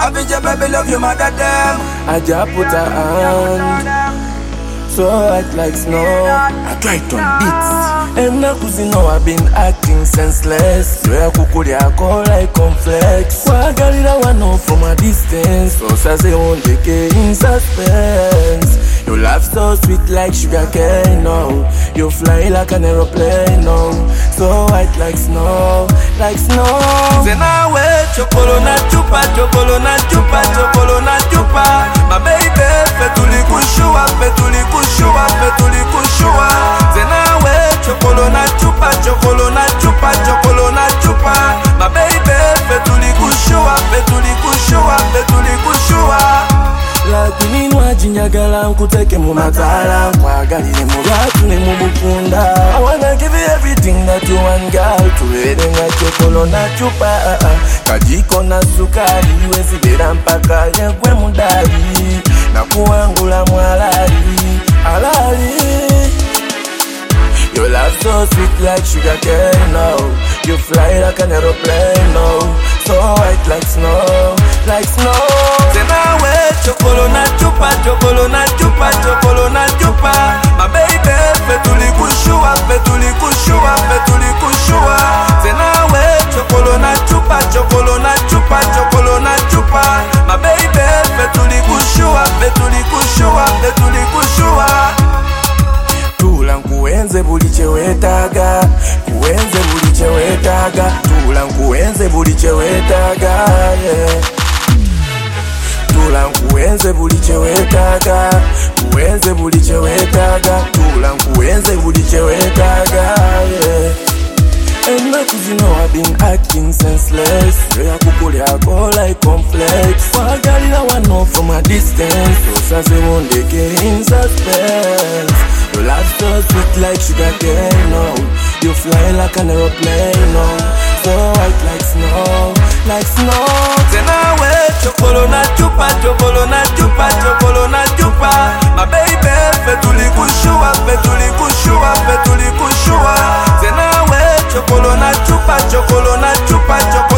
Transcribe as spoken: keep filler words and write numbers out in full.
Avija baby love you mother them. I just put her hand so hot like snow. I try to beats and now cause you know I've been acting senseless. So I could yako like complex. Wagalila wano from a distance. So say on the in suspense. You laugh so sweet like sugar cane, no. You fly like an aeroplane, no. So white like snow, like snow. Zenawe chokolo na chupa, chokolo na chupa, chokolo na chupa. My baby, fetuli kushua, fetuli kushua, fetuli kushua. Zenawe chokolo na chupa, chokolo na chupa, chokolo na chupa. My baby, fetuli kushua, fetuli kushua, fetuli kushua. Like ninwa jinyagala nkuteke mu matala kwagalire mu batu ne mu bukunda. I wanna give you everything that you want, girl. Tuwele nga chokolo na chupa, kajiko na sukari, wezi bera mpaka yekwe mudari na kuangula mwalali alali. Your love so sweet like sugar cane, no. You fly like an aeroplane, no. So white like snow, like snow. Zenawe chokolo na chupa, chokolo na chupa, chokolo na chupa. My baby, fetuli kushua, fetuli kushua, fetuli kushua. Zenawe chokolo na chupa, chokolo na chupa, chokolo na chupa. My baby, fetuli kushua, fetuli kushua, fetuli kushua. Tula nkuenze buli chewetaga, kuenze buli chewetaga. Tula nkuenze buli chewetaga, yeah. Tula nkuenze buli chewetaga, kuenze buli chewetaga. Tula nkuenze buli chewetaga, yeah. And now cause you know I've been acting senseless. Where I could yako like complex. Wagalila wano from a distance. So say one day in suspense. Your laugh so sweet like sugar cane, no. You fly like an aeroplane, no. So white like snow, like snow. Zenawe chokolo na chupa, chokolo na chupa, chokolo na chupa. My baby, fetuli kushua, fetuli kushua, fetuli kushua. Zenawe chokolo na chupa, chokolo na chupa, chokolo